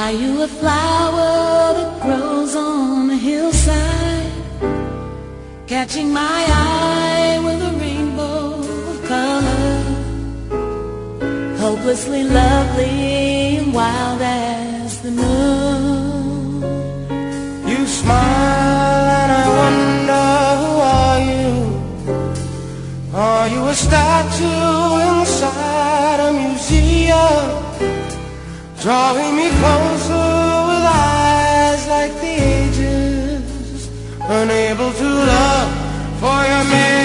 Are you a flower that grows on a hillside, catching my eye with a rainbow of color, hopelessly lovely and wild as the moon? You smile and I wonder, who are you? Are you a statue inside a museum, drawing me closer with eyes like the ages, unable to love for your man?